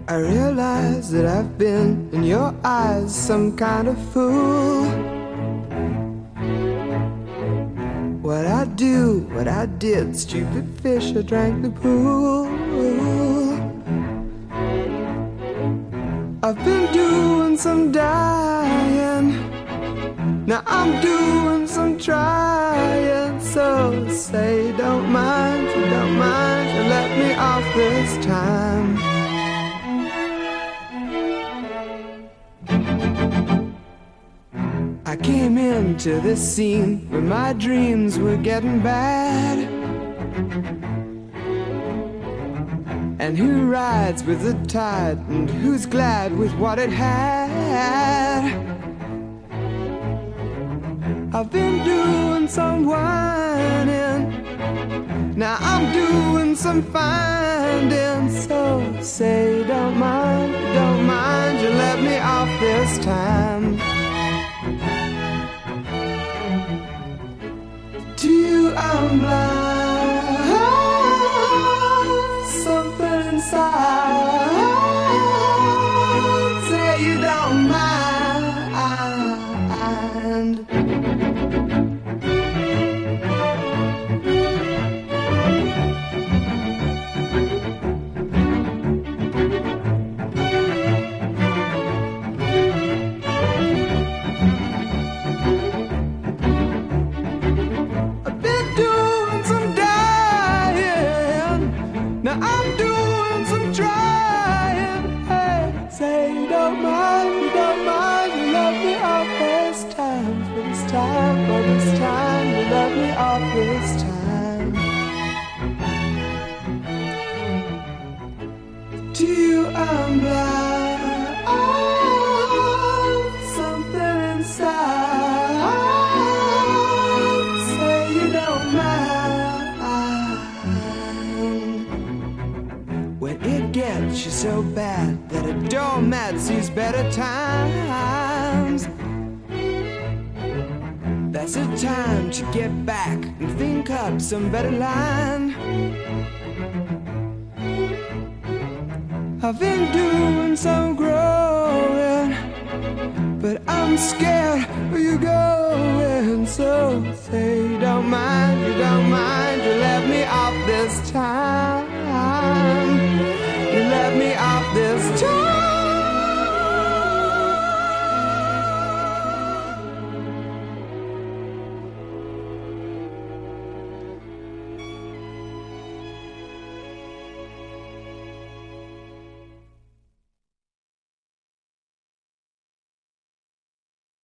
I realize that I've been in your eyes some kind of fool. What I do, what I did, stupid fish, I drank the pool. I've been doing some dying, now I'm doing some trying. So say you don't mind, you don't mind, you let me off this time. I came into this scene when my dreams were getting bad. And who rides with the tide, and who's glad with what it had? I've been doing some whining, now I'm doing some finding. So say you don't mind, you let me off this time. To you I'm blind, something inside say you don't mind. Now I'm doing some trying. Hey, say you don't mind, you let me off this time. For this time, for this time, you let me off this time. To you I'm blind, something inside say you don't mind. When it gets you so bad that a doormat sees better times, that's the time to get back and think up some better line. I've been doing some growing, but I'm scared where you're going. So say you don't mind, you let me off this time.